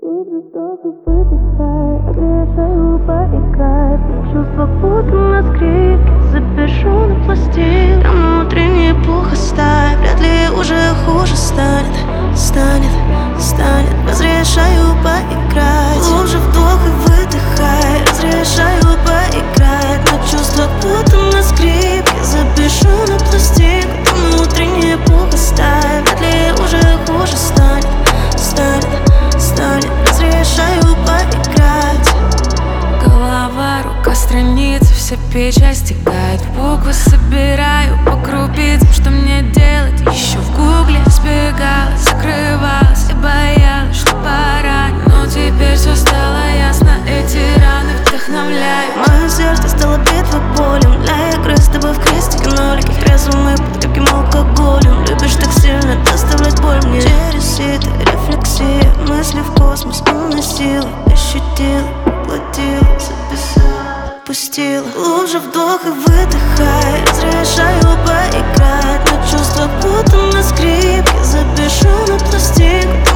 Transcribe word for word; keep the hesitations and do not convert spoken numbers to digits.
Глубже вдох и выдыхай, разрешаю поиграть. Чувства будто на скрипке, запишу на пластинку. Там внутренний пух оставь, вряд ли уже хуже станет. Станет, станет, разрешаю поиграть. Глубже вдох и выдыхай, разрешаю поиграть. Но чувства будто на скрипке, запишу на пластинку. Там внутренний пух оставь, вряд ли уже хуже станет. Станет, станет, разрешаю поиграть. Голова, рука, страницы, вся печать стекает. Буквы собираю по крупицам, что мне делать? Еще в гугле сбегала, закрывалась и боялась, что пора. Но теперь все стало ясно, эти раны вдохновляют. Мое сердце стало битвой полем для игры с тобой в крестике нолики. Трезвым и под крепким алкоголем. Любишь так сильно доставлять боль мне. Через сито, рефлексия, мысли в космос уносила. Ощутила, поглотила, записала, пустила. Глубже вдох и выдыхай, разрешаю поиграть. Но чувства будто на скрипке, запишу на пластинку.